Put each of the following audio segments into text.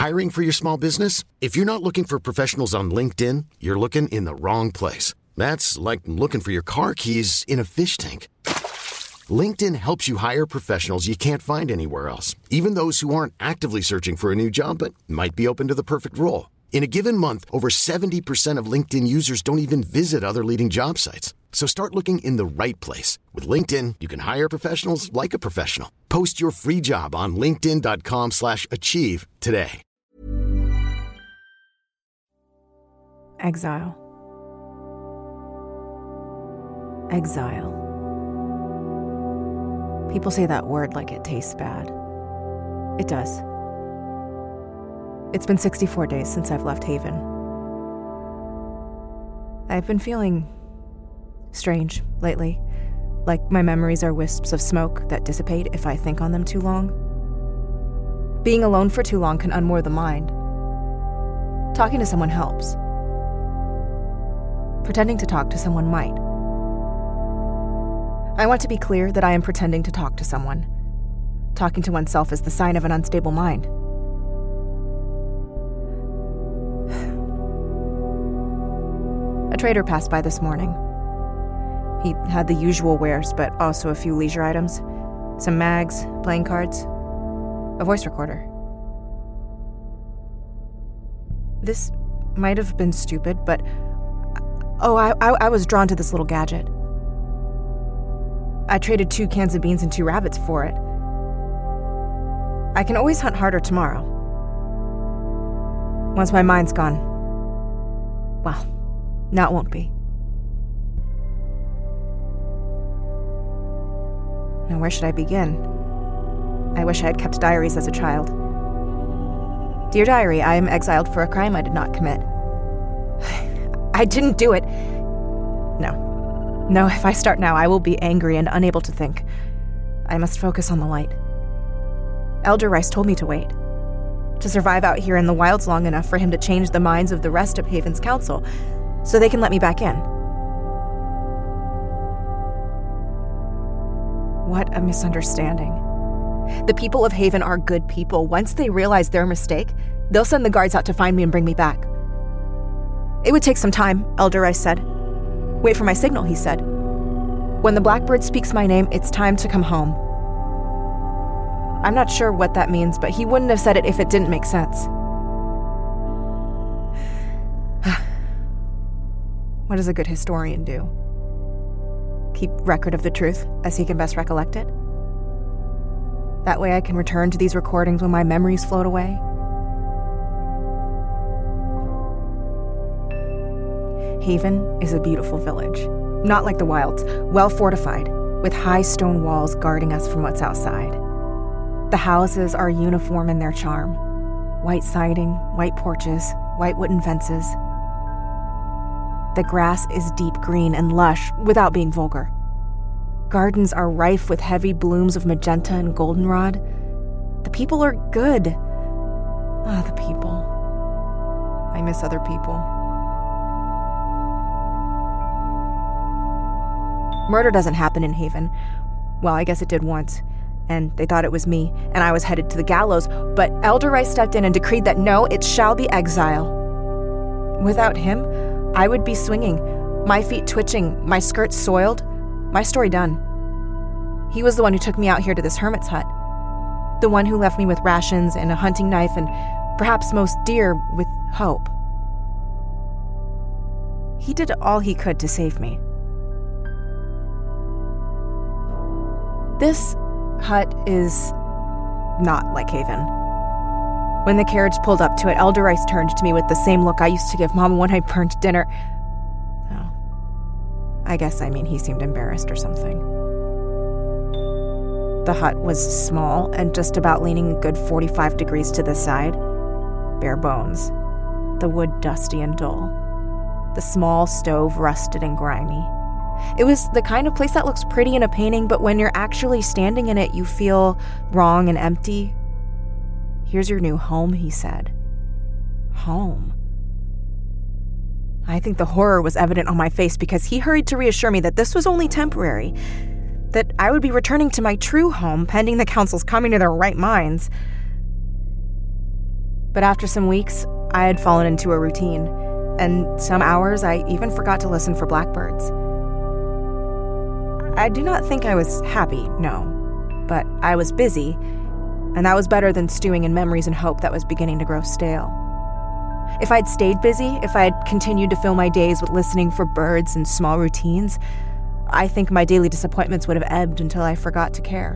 Hiring for your small business? If you're not looking for professionals on LinkedIn, you're looking in the wrong place. That's like looking for your car keys in a fish tank. LinkedIn helps you hire professionals you can't find anywhere else, even those who aren't actively searching for a new job but might be open to the perfect role. In a given month, over 70% of LinkedIn users don't even visit other leading job sites. So start looking in the right place. With LinkedIn, you can hire professionals like a professional. Post your free job on linkedin.com/achieve today. Exile. Exile. People say that word like it tastes bad. It does. It's been 64 days since I've left Haven. I've been feeling strange lately, like my memories are wisps of smoke that dissipate if I think on them too long. Being alone for too long can unmoor the mind. Talking to someone helps. Pretending to talk to someone might. I want to be clear that I am pretending to talk to someone. Talking to oneself is the sign of an unstable mind. A trader passed by this morning. He had the usual wares, but also a few leisure items. Some mags, playing cards, a voice recorder. This might have been stupid, but I was drawn to this little gadget. I traded 2 cans of beans and 2 rabbits for it. I can always hunt harder tomorrow. Once my mind's gone, well, now it won't be. Now where should I begin? I wish I had kept diaries as a child. Dear Diary, I am exiled for a crime I did not commit. I didn't do it. No, if I start now, I will be angry and unable to think. I must focus on the light. Elder Rice told me to wait. To survive out here in the wilds long enough for him to change the minds of the rest of Haven's council, so they can let me back in. What a misunderstanding. The people of Haven are good people. Once they realize their mistake, they'll send the guards out to find me and bring me back. It would take some time, Elder Rice said. Wait for my signal, he said. When the blackbird speaks my name, it's time to come home. I'm not sure what that means, but he wouldn't have said it if it didn't make sense. What does a good historian do? Keep record of the truth as he can best recollect it? That way I can return to these recordings when my memories float away. Haven is a beautiful village, not like the wilds, well fortified, with high stone walls guarding us from what's outside. The houses are uniform in their charm. White siding, white porches, white wooden fences. The grass is deep green and lush without being vulgar. Gardens are rife with heavy blooms of magenta and goldenrod. The people are good. The people. I miss other people. Murder doesn't happen in Haven. Well, I guess it did once, and they thought it was me, and I was headed to the gallows, but Elder Rice stepped in and decreed that no, it shall be exile. Without him, I would be swinging, my feet twitching, my skirts soiled, my story done. He was the one who took me out here to this hermit's hut, the one who left me with rations and a hunting knife and, perhaps most dear, with hope. He did all he could to save me. This hut is not like Haven. When the carriage pulled up to it, Elder Rice turned to me with the same look I used to give Mama when I burned dinner. I guess he seemed embarrassed or something. The hut was small and just about leaning a good 45 degrees to the side. Bare bones. The wood dusty and dull. The small stove rusted and grimy. It was the kind of place that looks pretty in a painting, but when you're actually standing in it, you feel wrong and empty. Here's your new home, he said. Home. I think the horror was evident on my face because he hurried to reassure me that this was only temporary, that I would be returning to my true home pending the council's coming to their right minds. But after some weeks, I had fallen into a routine, and some hours I even forgot to listen for blackbirds. I do not think I was happy, no, but I was busy, and that was better than stewing in memories and hope that was beginning to grow stale. If I'd stayed busy, if I had continued to fill my days with listening for birds and small routines, I think my daily disappointments would have ebbed until I forgot to care.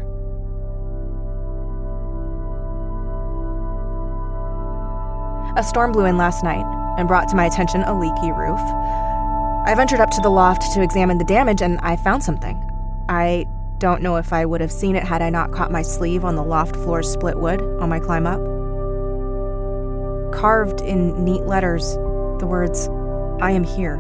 A storm blew in last night and brought to my attention a leaky roof. I ventured up to the loft to examine the damage, and I found something. I don't know if I would have seen it had I not caught my sleeve on the loft floor's split wood on my climb up. Carved in neat letters, the words, "I am here."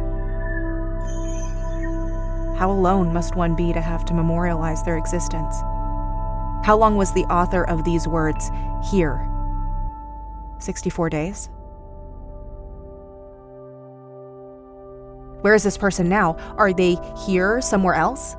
How alone must one be to have to memorialize their existence? How long was the author of these words here? 64 days? Where is this person now? Are they here somewhere else?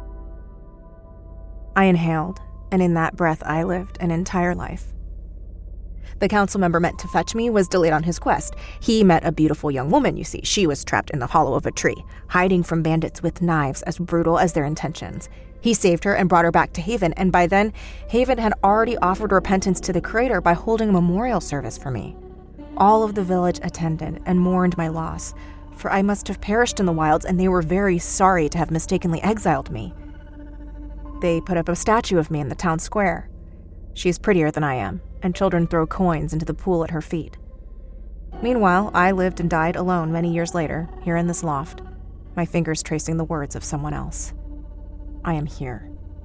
I inhaled, and in that breath I lived an entire life. The council member meant to fetch me was delayed on his quest. He met a beautiful young woman, you see. She was trapped in the hollow of a tree, hiding from bandits with knives as brutal as their intentions. He saved her and brought her back to Haven, and by then, Haven had already offered repentance to the Creator by holding a memorial service for me. All of the village attended and mourned my loss, for I must have perished in the wilds, and they were very sorry to have mistakenly exiled me. They put up a statue of me in the town square. She's prettier than I am, and children throw coins into the pool at her feet. Meanwhile, I lived and died alone many years later, here in this loft, my fingers tracing the words of someone else. I am here.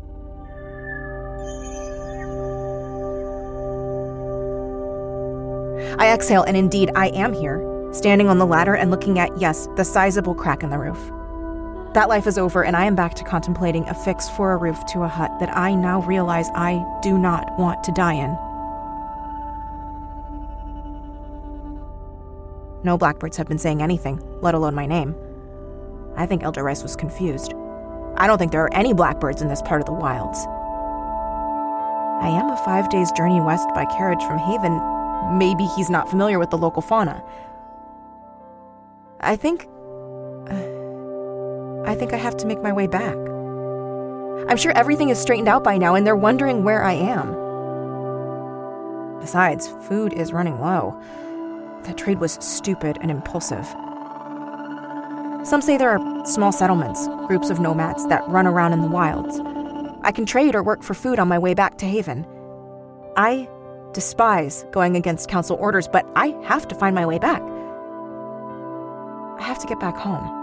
I exhale, and indeed, I am here, standing on the ladder and looking at, yes, the sizable crack in the roof. That life is over, and I am back to contemplating a fix for a roof to a hut that I now realize I do not want to die in. No blackbirds have been saying anything, let alone my name. I think Elder Rice was confused. I don't think there are any blackbirds in this part of the wilds. I am a 5 days journey west by carriage from Haven. Maybe he's not familiar with the local fauna. I think I have to make my way back. I'm sure everything is straightened out by now, and they're wondering where I am. Besides, food is running low. That trade was stupid and impulsive. Some say there are small settlements, groups of nomads that run around in the wilds. I can trade or work for food on my way back to Haven. I despise going against council orders, but I have to find my way back. I have to get back home.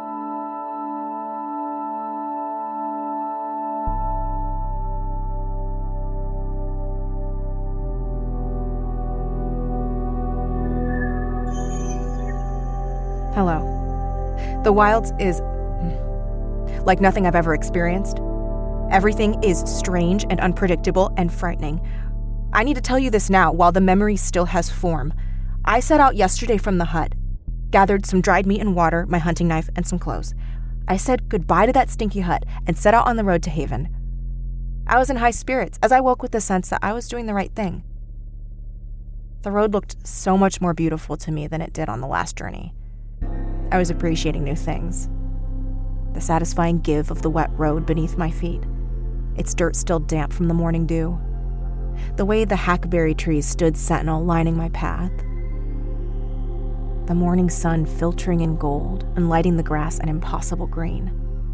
Hello. The wilds is like nothing I've ever experienced. Everything is strange and unpredictable and frightening. I need to tell you this now while the memory still has form. I set out yesterday from the hut, gathered some dried meat and water, my hunting knife, and some clothes. I said goodbye to that stinky hut and set out on the road to Haven. I was in high spirits as I woke with the sense that I was doing the right thing. The road looked so much more beautiful to me than it did on the last journey. I was appreciating new things. The satisfying give of the wet road beneath my feet, its dirt still damp from the morning dew. The way the hackberry trees stood sentinel lining my path. The morning sun filtering in gold and lighting the grass an impossible green.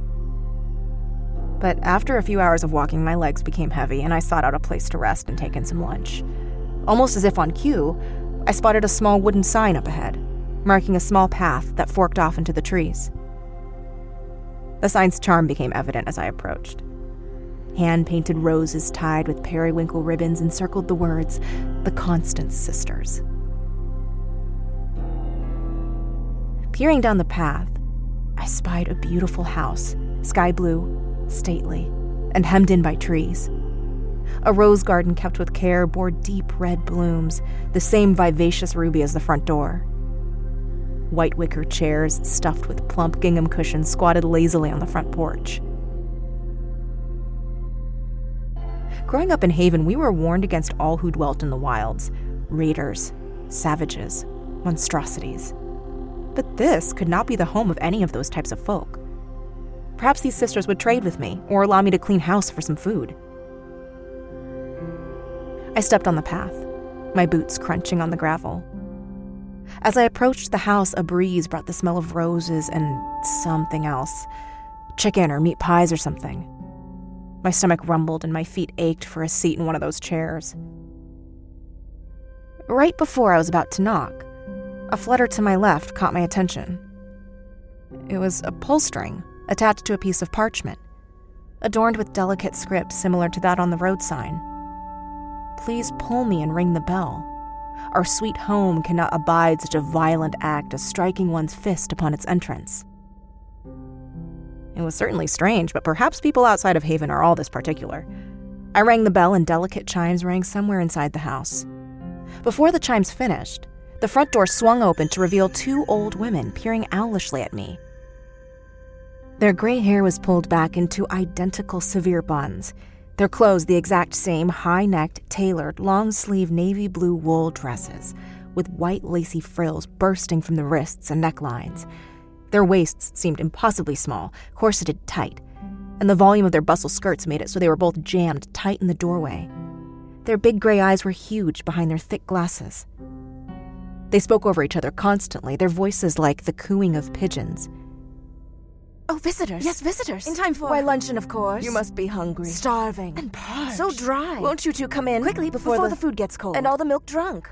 But after a few hours of walking, my legs became heavy, and I sought out a place to rest and take in some lunch. Almost as if on cue, I spotted a small wooden sign up ahead, marking a small path that forked off into the trees. The sign's charm became evident as I approached. Hand-painted roses tied with periwinkle ribbons encircled the words, "The Constance Sisters." Peering down the path, I spied a beautiful house, sky blue, stately, and hemmed in by trees. A rose garden kept with care bore deep red blooms, the same vivacious ruby as the front door. White wicker chairs stuffed with plump gingham cushions squatted lazily on the front porch. Growing up in Haven, we were warned against all who dwelt in the wilds. Raiders, savages, monstrosities. But this could not be the home of any of those types of folk. Perhaps these sisters would trade with me or allow me to clean house for some food. I stepped on the path, my boots crunching on the gravel. As I approached the house, a breeze brought the smell of roses and something else. Chicken or meat pies or something. My stomach rumbled and my feet ached for a seat in one of those chairs. Right before I was about to knock, a flutter to my left caught my attention. It was a pull string attached to a piece of parchment, adorned with delicate script similar to that on the road sign. Please pull me and ring the bell. Our sweet home cannot abide such a violent act as striking one's fist upon its entrance. It was certainly strange, but perhaps people outside of Haven are all this particular. I rang the bell and delicate chimes rang somewhere inside the house. Before the chimes finished, the front door swung open to reveal 2 old women peering owlishly at me. Their gray hair was pulled back into identical severe buns, their clothes the exact same high-necked, tailored, long-sleeve navy blue wool dresses, with white lacy frills bursting from the wrists and necklines. Their waists seemed impossibly small, corseted tight, and the volume of their bustle skirts made it so they were both jammed tight in the doorway. Their big gray eyes were huge behind their thick glasses. They spoke over each other constantly, their voices like the cooing of pigeons. Oh, visitors. Yes, visitors. In time for... Why, luncheon, of course. You must be hungry. Starving. And parched. So dry. Won't you two come in? Quickly, before the food gets cold. And all the milk drunk.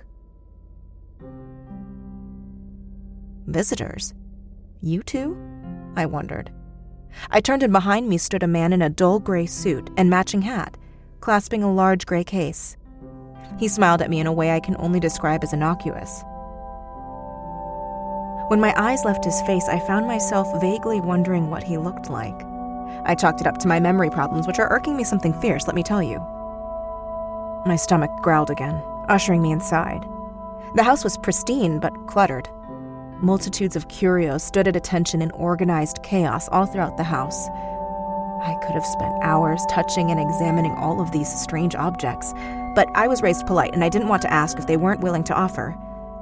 Visitors? You two? I wondered. I turned and behind me stood a man in a dull gray suit and matching hat, clasping a large gray case. He smiled at me in a way I can only describe as innocuous. When my eyes left his face, I found myself vaguely wondering what he looked like. I chalked it up to my memory problems, which are irking me something fierce, let me tell you. My stomach growled again, ushering me inside. The house was pristine, but cluttered. Multitudes of curios stood at attention in organized chaos all throughout the house. I could have spent hours touching and examining all of these strange objects, but I was raised polite and I didn't want to ask if they weren't willing to offer.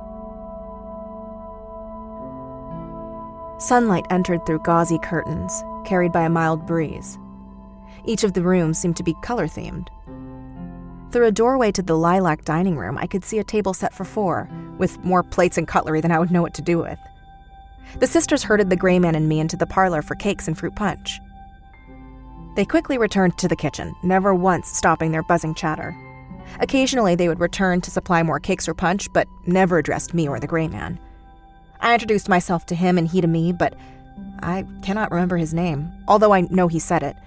Sunlight entered through gauzy curtains, carried by a mild breeze. Each of the rooms seemed to be color-themed. Through a doorway to the lilac dining room, I could see a table set for 4, with more plates and cutlery than I would know what to do with. The sisters herded the gray man and me into the parlor for cakes and fruit punch. They quickly returned to the kitchen, never once stopping their buzzing chatter. Occasionally, they would return to supply more cakes or punch, but never addressed me or the gray man. I introduced myself to him and he to me, but I cannot remember his name, although I know he said it.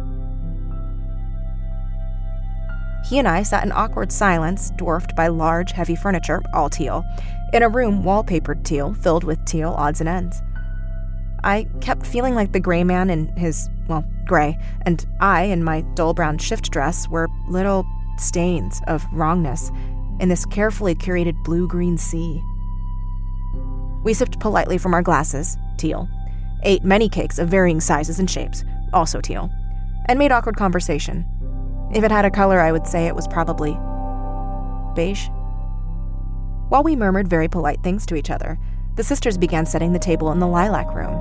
He and I sat in awkward silence, dwarfed by large, heavy furniture, all teal, in a room wallpapered teal, filled with teal odds and ends. I kept feeling like the gray man in his, gray, and I, in my dull brown shift dress, were little stains of wrongness in this carefully curated blue-green sea. We sipped politely from our glasses, teal, ate many cakes of varying sizes and shapes, also teal, and made awkward conversation. If it had a color, I would say it was probably beige. While we murmured very polite things to each other, the sisters began setting the table in the lilac room.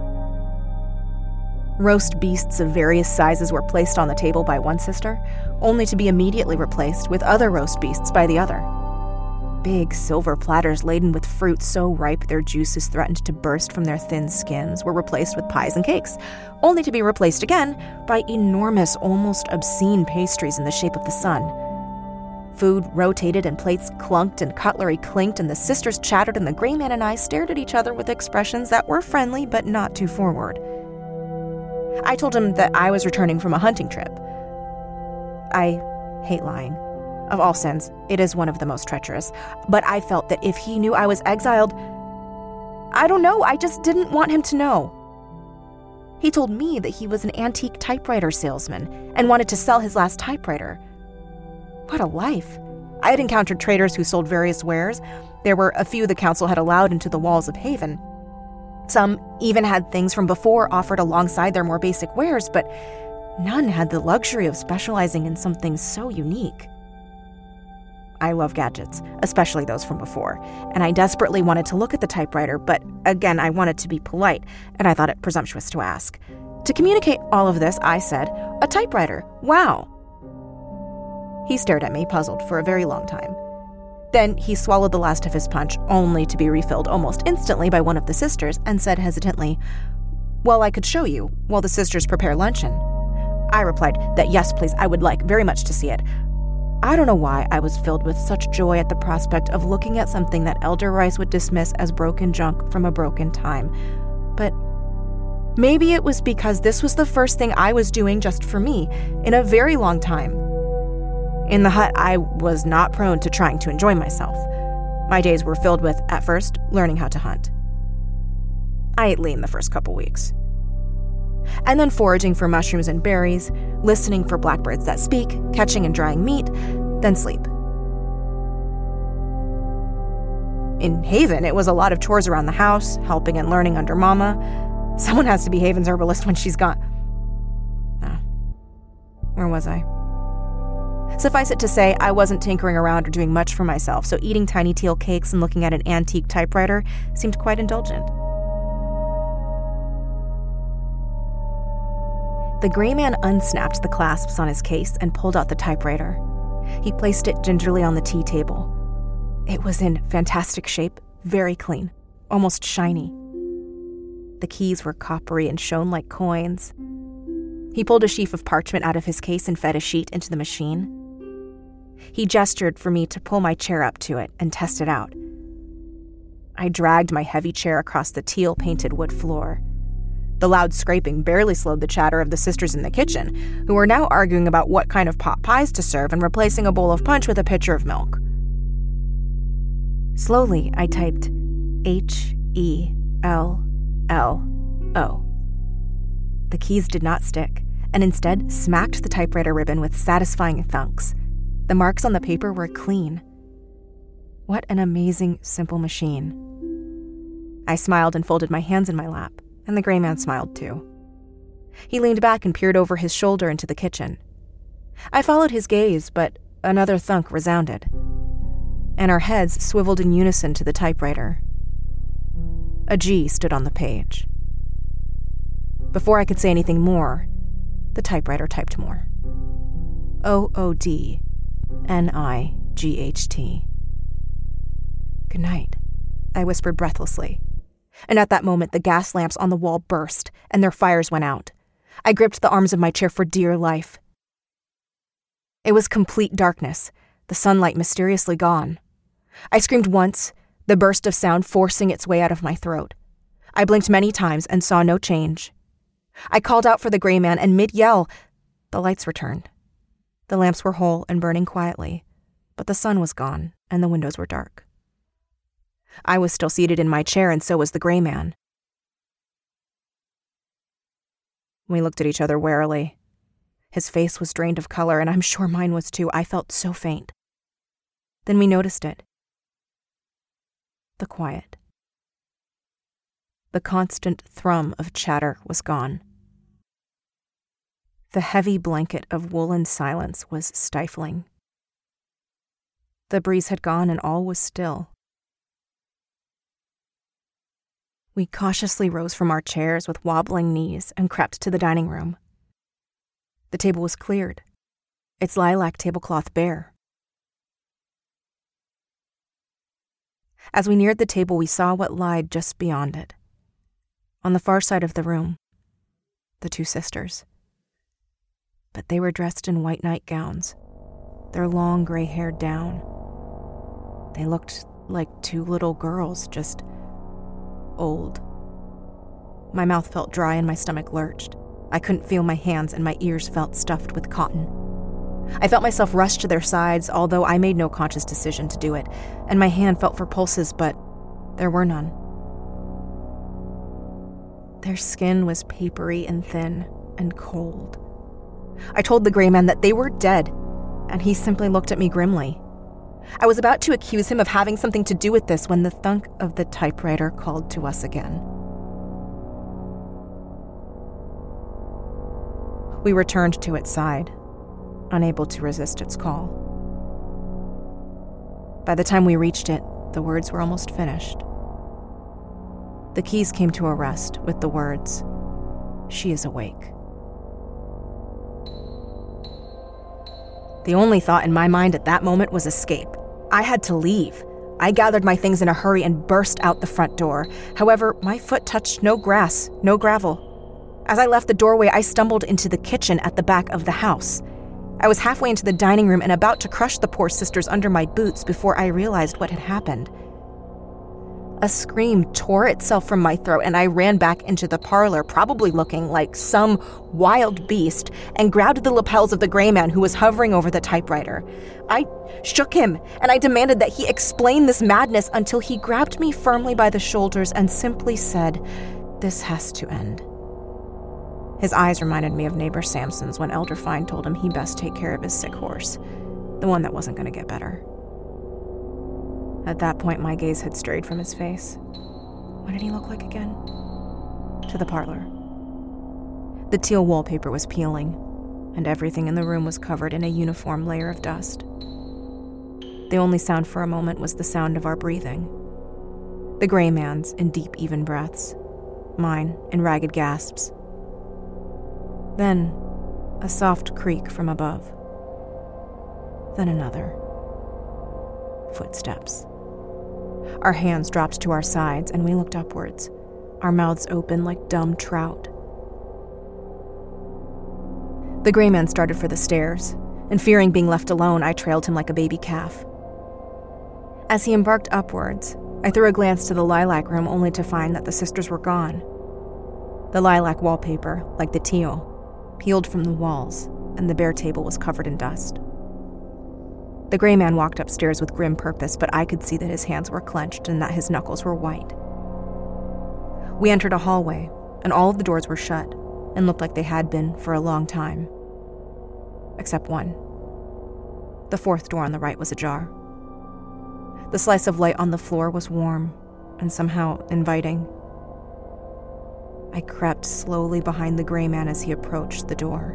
Roast beasts of various sizes were placed on the table by one sister, only to be immediately replaced with other roast beasts by the other. Big silver platters laden with fruit so ripe their juices threatened to burst from their thin skins were replaced with pies and cakes, only to be replaced again by enormous, almost obscene pastries in the shape of the sun. Food rotated and plates clunked and cutlery clinked and the sisters chattered and the gray man and I stared at each other with expressions that were friendly but not too forward. I told him that I was returning from a hunting trip. I hate lying. Of all sins, it is one of the most treacherous. But I felt that if he knew I was exiled, I don't know, I just didn't want him to know. He told me that he was an antique typewriter salesman and wanted to sell his last typewriter. What a life. I had encountered traders who sold various wares. There were a few the council had allowed into the walls of Haven. Some even had things from before offered alongside their more basic wares, but none had the luxury of specializing in something so unique. I love gadgets, especially those from before, and I desperately wanted to look at the typewriter, but again, I wanted to be polite, and I thought it presumptuous to ask. To communicate all of this, I said, "A typewriter, wow." He stared at me, puzzled, for a very long time. Then he swallowed the last of his punch, only to be refilled almost instantly by one of the sisters, and said hesitantly, "Well, I could show you, while the sisters prepare luncheon." I replied that yes, please, I would like very much to see it. I don't know why I was filled with such joy at the prospect of looking at something that Elder Rice would dismiss as broken junk from a broken time. But maybe it was because this was the first thing I was doing just for me in a very long time. In the hut, I was not prone to trying to enjoy myself. My days were filled with, at first, learning how to hunt. I ate lean the first couple weeks. And then foraging for mushrooms and berries, listening for blackbirds that speak, catching and drying meat, then sleep. In Haven, it was a lot of chores around the house, helping and learning under Mama. Someone has to be Haven's herbalist when she's gone. Where was I? Suffice it to say, I wasn't tinkering around or doing much for myself, so eating tiny teal cakes and looking at an antique typewriter seemed quite indulgent. The gray man unsnapped the clasps on his case and pulled out the typewriter. He placed it gingerly on the tea table. It was in fantastic shape, very clean, almost shiny. The keys were coppery and shone like coins. He pulled a sheaf of parchment out of his case and fed a sheet into the machine. He gestured for me to pull my chair up to it and test it out. I dragged my heavy chair across the teal-painted wood floor. The loud scraping barely slowed the chatter of the sisters in the kitchen, who were now arguing about what kind of pot pies to serve and replacing a bowl of punch with a pitcher of milk. Slowly, I typed H-E-L-L-O. The keys did not stick, and instead smacked the typewriter ribbon with satisfying thunks. The marks on the paper were clean. What an amazing, simple machine. I smiled and folded my hands in my lap, and the gray man smiled too. He leaned back and peered over his shoulder into the kitchen. I followed his gaze, but another thunk resounded, and our heads swiveled in unison to the typewriter. A G stood on the page. Before I could say anything more, the typewriter typed more. O-O-D-N-I-G-H-T. Good night, I whispered breathlessly. And at that moment, the gas lamps on the wall burst, and their fires went out. I gripped the arms of my chair for dear life. It was complete darkness, the sunlight mysteriously gone. I screamed once, the burst of sound forcing its way out of my throat. I blinked many times and saw no change. I called out for the gray man, and mid-yell, the lights returned. The lamps were whole and burning quietly, but the sun was gone, and the windows were dark. I was still seated in my chair, and so was the gray man. We looked at each other warily. His face was drained of color, and I'm sure mine was too. I felt so faint. Then we noticed it. The quiet. The constant thrum of chatter was gone. The heavy blanket of woolen silence was stifling. The breeze had gone, and all was still. We cautiously rose from our chairs with wobbling knees and crept to the dining room. The table was cleared, its lilac tablecloth bare. As we neared the table, we saw what lied just beyond it. On the far side of the room, the two sisters. But they were dressed in white nightgowns, their long gray hair down. They looked like two little girls, just old. My mouth felt dry and my stomach lurched. I couldn't feel my hands, and my ears felt stuffed with cotton. I felt myself rush to their sides, although I made no conscious decision to do it, and my hand felt for pulses, but there were none. Their skin was papery and thin and cold. I told the gray man that they were dead, and he simply looked at me grimly. I was about to accuse him of having something to do with this when the thunk of the typewriter called to us again. We returned to its side, unable to resist its call. By the time we reached it, the words were almost finished. The keys came to a rest with the words, "She is awake." The only thought in my mind at that moment was escape. I had to leave. I gathered my things in a hurry and burst out the front door. However, my foot touched no grass, no gravel. As I left the doorway, I stumbled into the kitchen at the back of the house. I was halfway into the dining room and about to crush the poor sisters under my boots before I realized what had happened. A scream tore itself from my throat, and I ran back into the parlor, probably looking like some wild beast, and grabbed the lapels of the gray man who was hovering over the typewriter. I shook him, and I demanded that he explain this madness until he grabbed me firmly by the shoulders and simply said, "This has to end." His eyes reminded me of neighbor Samson's when Elder Fine told him he best take care of his sick horse, the one that wasn't going to get better. At that point, my gaze had strayed from his face. What did he look like again? To the parlor. The teal wallpaper was peeling, and everything in the room was covered in a uniform layer of dust. The only sound for a moment was the sound of our breathing. The gray man's in deep, even breaths, mine in ragged gasps. Then, a soft creak from above. Then another. Footsteps. Our hands dropped to our sides, and we looked upwards, our mouths open like dumb trout. The gray man started for the stairs, and fearing being left alone, I trailed him like a baby calf. As he embarked upwards, I threw a glance to the lilac room only to find that the sisters were gone. The lilac wallpaper, like the teal, peeled from the walls, and the bare table was covered in dust. The gray man walked upstairs with grim purpose, but I could see that his hands were clenched and that his knuckles were white. We entered a hallway, and all of the doors were shut and looked like they had been for a long time. Except one. The fourth door on the right was ajar. The slice of light on the floor was warm and somehow inviting. I crept slowly behind the gray man as he approached the door.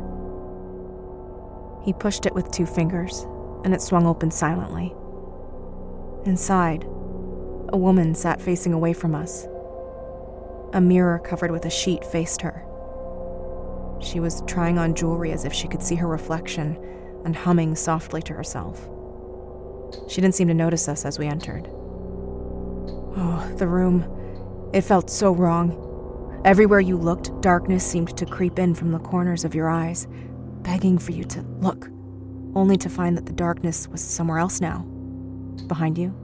He pushed it with 2 fingers, and it swung open silently. Inside, a woman sat facing away from us. A mirror covered with a sheet faced her. She was trying on jewelry as if she could see her reflection and humming softly to herself. She didn't seem to notice us as we entered. Oh, the room. It felt so wrong. Everywhere you looked, darkness seemed to creep in from the corners of your eyes, begging for you to look, only to find that the darkness was somewhere else now, behind you.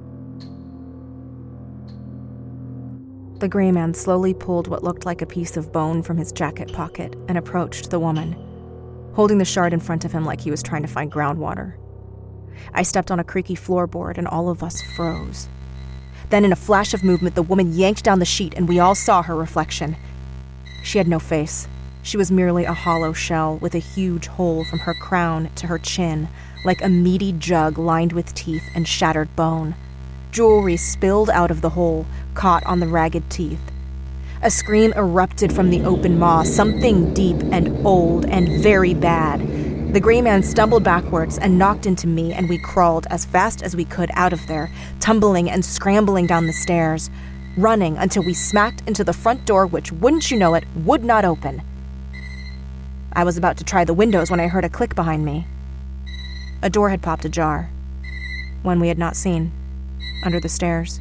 The gray man slowly pulled what looked like a piece of bone from his jacket pocket and approached the woman, holding the shard in front of him like he was trying to find groundwater. I stepped on a creaky floorboard and all of us froze. Then in a flash of movement, the woman yanked down the sheet and we all saw her reflection. She had no face. She was merely a hollow shell with a huge hole from her crown to her chin, like a meaty jug lined with teeth and shattered bone. Jewelry spilled out of the hole, caught on the ragged teeth. A scream erupted from the open maw, something deep and old and very bad. The gray man stumbled backwards and knocked into me, and we crawled as fast as we could out of there, tumbling and scrambling down the stairs, running until we smacked into the front door, which, wouldn't you know it, would not open. I was about to try the windows when I heard a click behind me. A door had popped ajar, one we had not seen, under the stairs.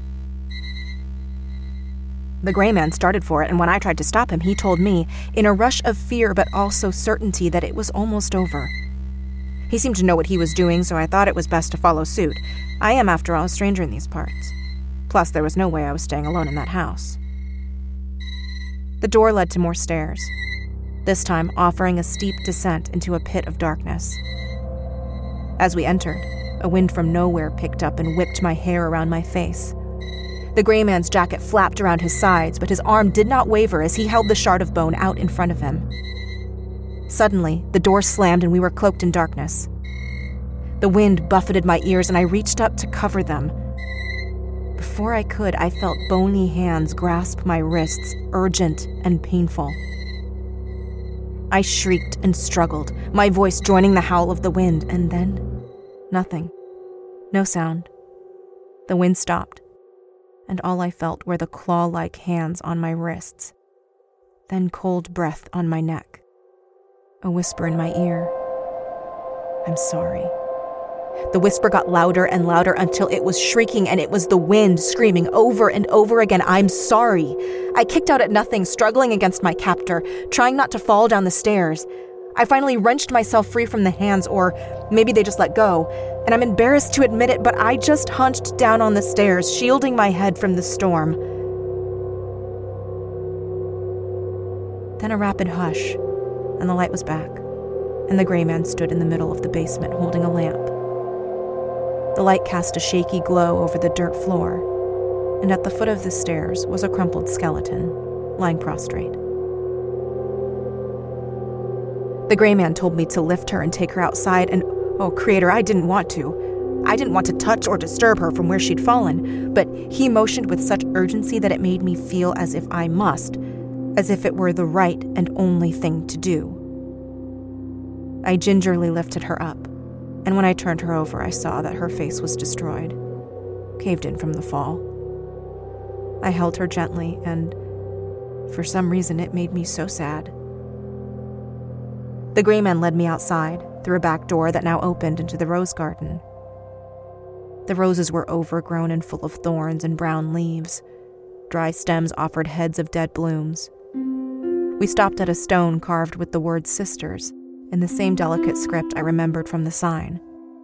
The gray man started for it, and when I tried to stop him, he told me, in a rush of fear but also certainty, that it was almost over. He seemed to know what he was doing, so I thought it was best to follow suit. I am, after all, a stranger in these parts. Plus, there was no way I was staying alone in that house. The door led to more stairs, this time offering a steep descent into a pit of darkness. As we entered, a wind from nowhere picked up and whipped my hair around my face. The gray man's jacket flapped around his sides, but his arm did not waver as he held the shard of bone out in front of him. Suddenly, the door slammed and we were cloaked in darkness. The wind buffeted my ears and I reached up to cover them. Before I could, I felt bony hands grasp my wrists, urgent and painful. I shrieked and struggled, my voice joining the howl of the wind, and then nothing. No sound. The wind stopped, and all I felt were the claw-like hands on my wrists, then cold breath on my neck, a whisper in my ear. I'm sorry. The whisper got louder and louder until it was shrieking, and it was the wind screaming over and over again, I'm sorry. I kicked out at nothing, struggling against my captor, trying not to fall down the stairs. I finally wrenched myself free from the hands, or maybe they just let go, and I'm embarrassed to admit it, but I just hunched down on the stairs, shielding my head from the storm. Then a rapid hush, and the light was back, and the gray man stood in the middle of the basement holding a lamp. The light cast a shaky glow over the dirt floor, and at the foot of the stairs was a crumpled skeleton, lying prostrate. The gray man told me to lift her and take her outside, and, oh, Creator, I didn't want to. I didn't want to touch or disturb her from where she'd fallen, but he motioned with such urgency that it made me feel as if I must, as if it were the right and only thing to do. I gingerly lifted her up, and when I turned her over, I saw that her face was destroyed, caved in from the fall. I held her gently, and for some reason it made me so sad. The gray man led me outside, through a back door that now opened into the rose garden. The roses were overgrown and full of thorns and brown leaves. Dry stems offered heads of dead blooms. We stopped at a stone carved with the word Sisters, in the same delicate script I remembered from the sign.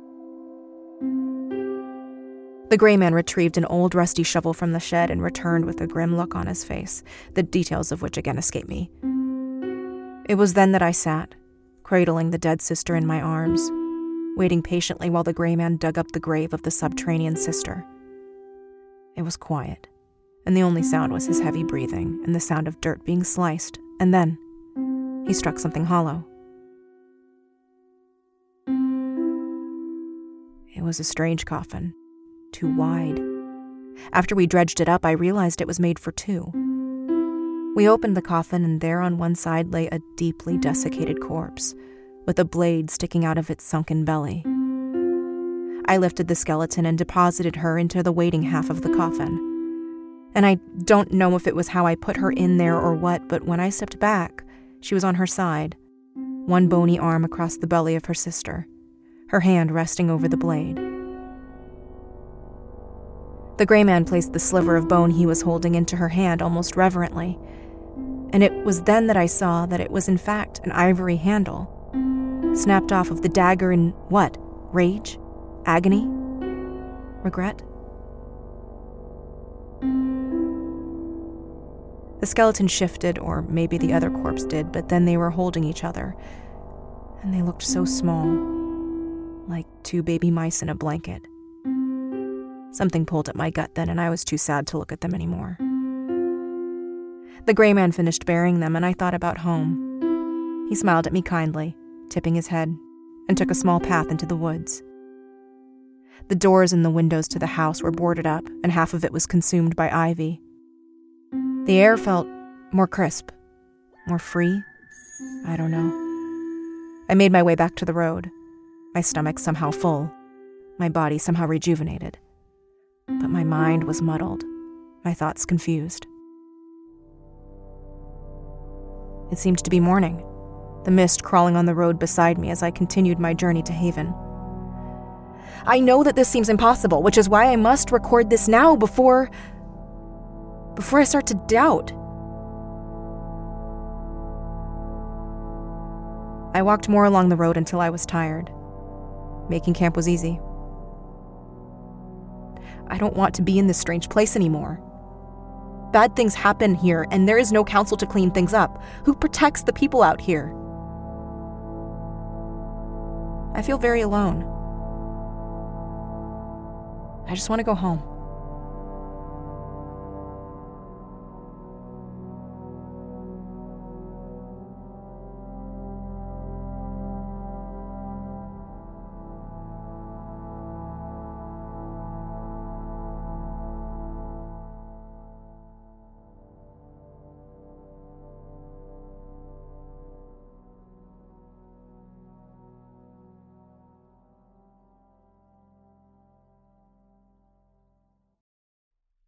The gray man retrieved an old rusty shovel from the shed and returned with a grim look on his face, the details of which again escaped me. It was then that I sat, cradling the dead sister in my arms, waiting patiently while the gray man dug up the grave of the subterranean sister. It was quiet, and the only sound was his heavy breathing and the sound of dirt being sliced, and then he struck something hollow. It was a strange coffin, too wide. After we dredged it up, I realized it was made for two. We opened the coffin, and there on one side lay a deeply desiccated corpse, with a blade sticking out of its sunken belly. I lifted the skeleton and deposited her into the waiting half of the coffin. And I don't know if it was how I put her in there or what, but when I stepped back, she was on her side, one bony arm across the belly of her sister, her hand resting over the blade. The gray man placed the sliver of bone he was holding into her hand almost reverently, and it was then that I saw that it was in fact an ivory handle, snapped off of the dagger in what? Rage? Agony? Regret? The skeleton shifted, or maybe the other corpse did, but then they were holding each other, and they looked so small, like two baby mice in a blanket. Something pulled at my gut then, and I was too sad to look at them anymore. The gray man finished burying them, and I thought about home. He smiled at me kindly, tipping his head, and took a small path into the woods. The doors and the windows to the house were boarded up, and half of it was consumed by ivy. The air felt more crisp, more free. I don't know. I made my way back to the road, my stomach somehow full, my body somehow rejuvenated. But my mind was muddled, my thoughts confused. It seemed to be morning, the mist crawling on the road beside me as I continued my journey to Haven. I know that this seems impossible, which is why I must record this now before I start to doubt. I walked more along the road until I was tired. Making camp was easy. I don't want to be in this strange place anymore. Bad things happen here, and there is no council to clean things up. Who protects the people out here? I feel very alone. I just want to go home.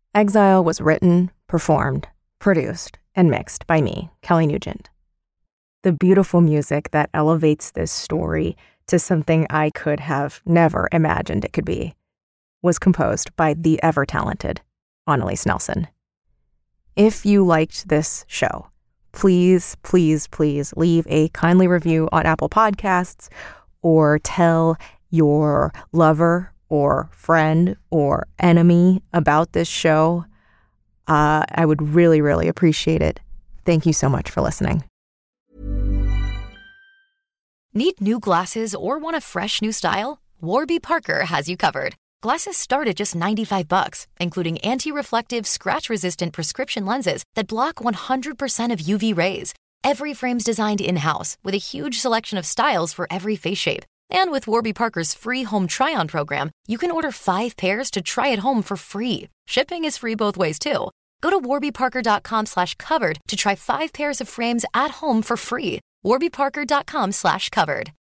Exile was written, performed, produced, and mixed by me, Kelly Nugent. The beautiful music that elevates this story to something I could have never imagined it could be was composed by the ever-talented Annalise Nelson. If you liked this show, please, please, please leave a kindly review on Apple Podcasts or tell your lover or friend or enemy about this show. I would really, really appreciate it. Thank you so much for listening. Need new glasses or want a fresh new style? Warby Parker has you covered. Glasses start at just $95, including anti-reflective, scratch-resistant prescription lenses that block 100% of UV rays. Every frame's designed in-house with a huge selection of styles for every face shape. And with Warby Parker's free home try-on program, you can order 5 pairs to try at home for free. Shipping is free both ways, too. Go to warbyparker.com/covered to try 5 pairs of frames at home for free. warbyparker.com/covered.